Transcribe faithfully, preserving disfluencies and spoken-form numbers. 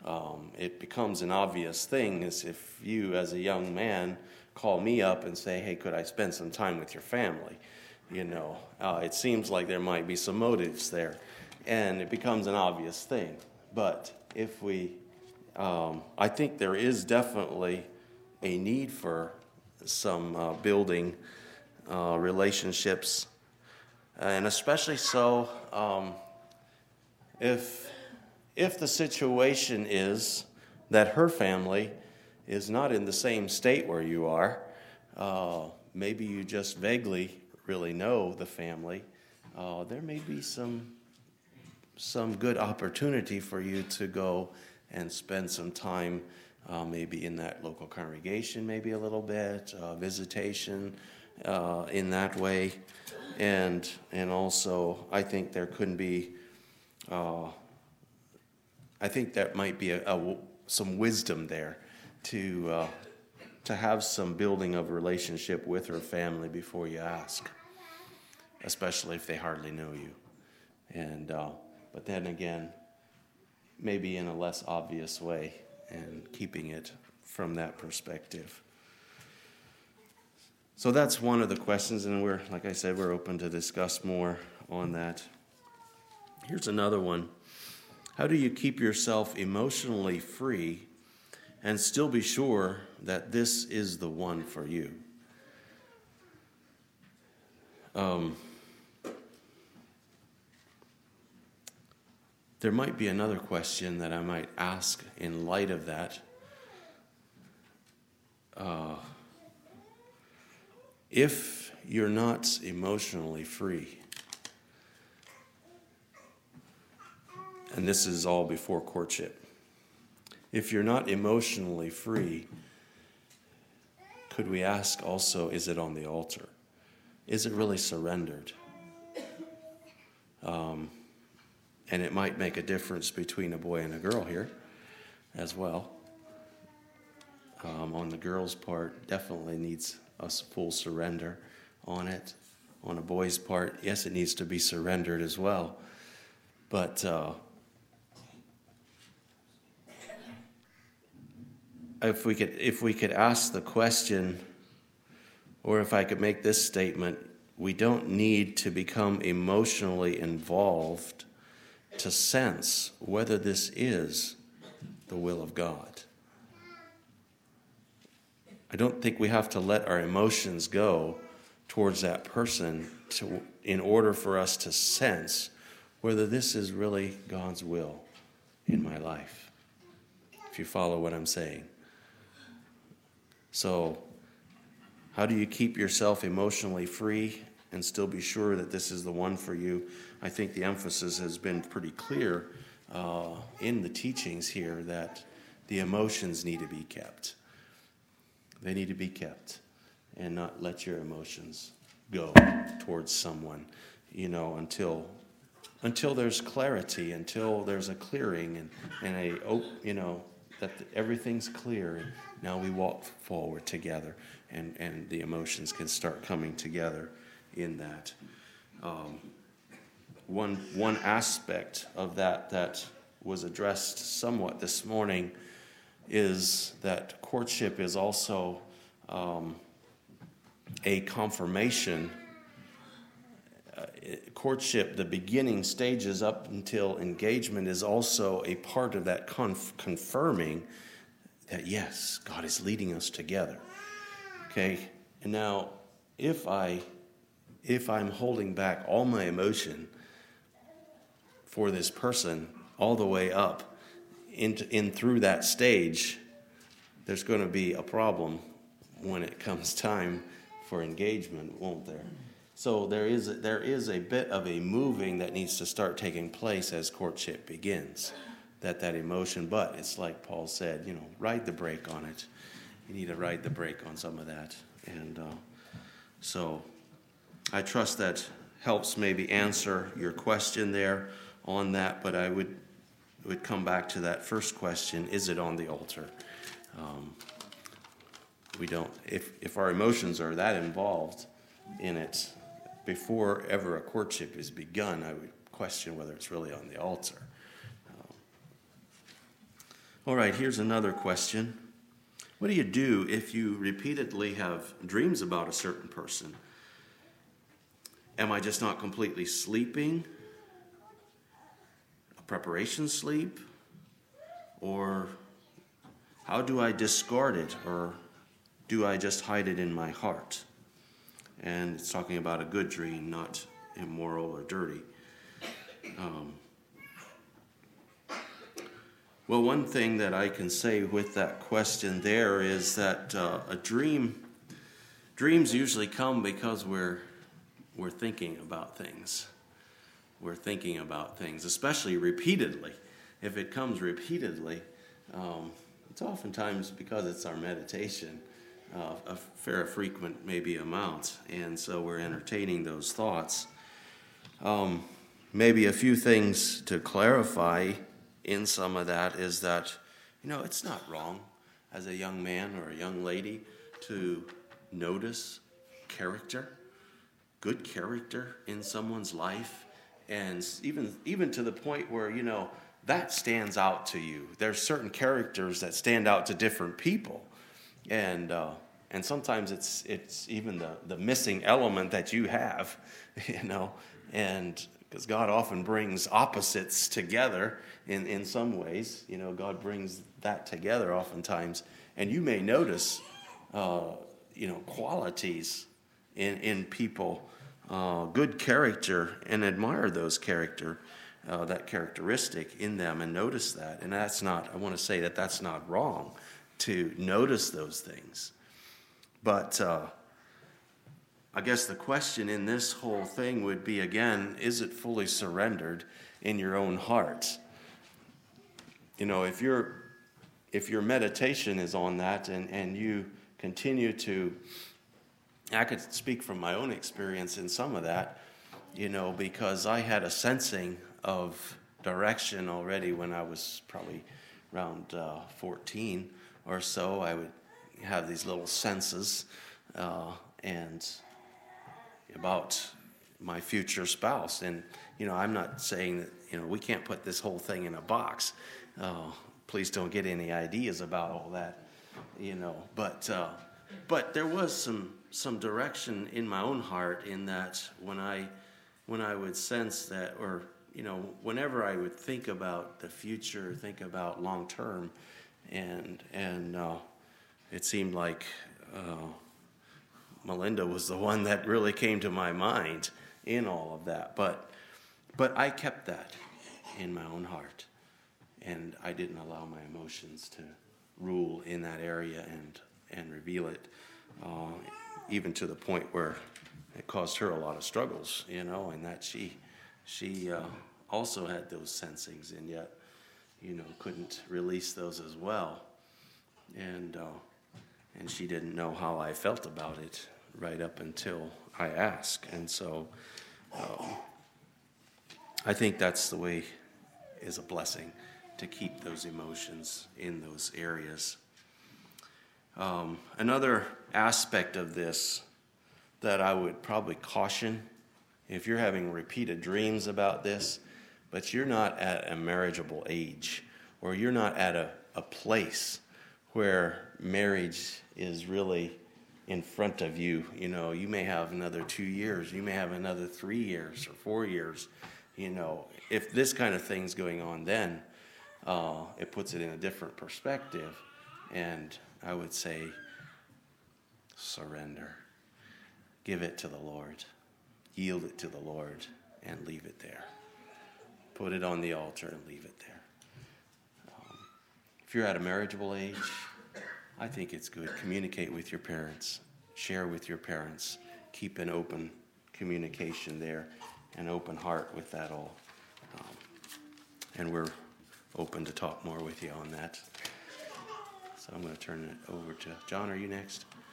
Um, it becomes an obvious thing as if you, as a young man, call me up and say, hey, could I spend some time with your family? You know, uh, it seems like there might be some motives there, and it becomes an obvious thing. But if we, um, I think there is definitely a need for some uh, building uh, relationships, and especially so um, if if the situation is that her family is not in the same state where you are. Uh, maybe you just vaguely really know the family. Uh, there may be some some good opportunity for you to go and spend some time uh, maybe in that local congregation, maybe a little bit, uh, visitation uh, in that way. And and also, I think there could be, uh, I think that might be a, a, some wisdom there to uh, to have some building of relationship with her family before you ask, especially if they hardly know you. And uh, but then again, maybe in a less obvious way, and keeping it from that perspective. So that's one of the questions, and we're, like I said, we're open to discuss more on that. Here's another one. How do you keep yourself emotionally free and still be sure that this is the one for you? Um, there might be another question that I might ask in light of that. Uh, if you're not emotionally free, and this is all before courtship, if you're not emotionally free, could we ask also, is it on the altar? Is it really surrendered? Um, and it might make a difference between a boy and a girl here as well. Um, on the girl's part, definitely needs a full surrender on it. On a boy's part, yes, it needs to be surrendered as well. But uh, if we could, if we could ask the question, or if I could make this statement, we don't need to become emotionally involved to sense whether this is the will of God. I don't think we have to let our emotions go towards that person to, in order for us to sense whether this is really God's will in my life, if you follow what I'm saying. So, how do you keep yourself emotionally free and still be sure that this is the one for you? I think the emphasis has been pretty clear uh, in the teachings here that the emotions need to be kept. They need to be kept and not let your emotions go towards someone, you know, until until there's clarity, until there's a clearing and, and a, you know, that everything's clear. And now we walk forward together and, and the emotions can start coming together in that. Um, one, one aspect of that that was addressed somewhat this morning is that courtship is also um, a confirmation. Uh, courtship, the beginning stages up until engagement, is also a part of that conf- confirming that, yes, God is leading us together. Okay, and now if I, if I'm holding back all my emotion for this person all the way up in, in through that stage, there's going to be a problem when it comes time for engagement, won't there? So there is there is a bit of a moving that needs to start taking place as courtship begins. That that emotion, but it's like Paul said, you know, ride the brake on it. You need to ride the brake on some of that, and uh, so I trust that helps maybe answer your question there on that. But I would would come back to that first question: is it on the altar? Um, we don't. If if our emotions are that involved in it, before ever a courtship is begun, I would question whether it's really on the altar. Um, All right, here's another question. What do you do if you repeatedly have dreams about a certain person? Am I just not completely sleeping? A preparation sleep? Or how do I discard it? Or do I just hide it in my heart? And it's talking about a good dream, not immoral or dirty. Um, well, one thing that I can say with that question there is that uh, a dream, dreams usually come because we're we're thinking about things. We're thinking about things, especially repeatedly. If it comes repeatedly, um, it's oftentimes because it's our meditation. Uh, a fair frequent maybe amount, and so we're entertaining those thoughts. Um, maybe a few things to clarify in some of that is that, you know, it's not wrong as a young man or a young lady to notice character, good character in someone's life, and even even to the point where, you know, that stands out to you. There's certain characters that stand out to different people. And uh, and sometimes it's it's even the, the missing element that you have, you know, and because God often brings opposites together in, in some ways, you know, God brings that together oftentimes, and you may notice, uh, you know, qualities in in people, uh, good character, and admire those character, uh, that characteristic in them, and notice that, and that's not. I want to say that that's not wrong to notice those things. But uh, I guess the question in this whole thing would be, again, is it fully surrendered in your own heart? You know, if your if your meditation is on that and, and you continue to, I could speak from my own experience in some of that, you know, because I had a sensing of direction already when I was probably around uh, fourteen or so. I would have these little senses uh, and about my future spouse. And, you know, I'm not saying that, you know, we can't put this whole thing in a box. Uh, please don't get any ideas about all that, you know. But uh, but there was some some direction in my own heart in that when I when I would sense that, or, you know, whenever I would think about the future, think about long term, and and uh, it seemed like uh, Melinda was the one that really came to my mind in all of that. But but I kept that in my own heart, and I didn't allow my emotions to rule in that area and and reveal it, uh, even to the point where it caused her a lot of struggles, you know, and that she she uh, also had those sensings, and yet, you know, couldn't release those as well. And uh, and she didn't know how I felt about it right up until I asked. And so um, I think that's the way, is a blessing, to keep those emotions in those areas. Um, another aspect of this that I would probably caution, if you're having repeated dreams about this, but you're not at a marriageable age, or you're not at a, a place where marriage is really in front of you. You know, you may have another two years, you may have another three years or four years. You know, if this kind of thing's going on, then uh, it puts it in a different perspective. And I would say, surrender. Give it to the Lord. Yield it to the Lord and leave it there. Put it on the altar and leave it there. Um, if you're at a marriageable age, I think it's good. Communicate with your parents. Share with your parents. Keep an open communication there, an open heart with that all. Um, and we're open to talk more with you on that. So I'm going to turn it over to John. Are you next?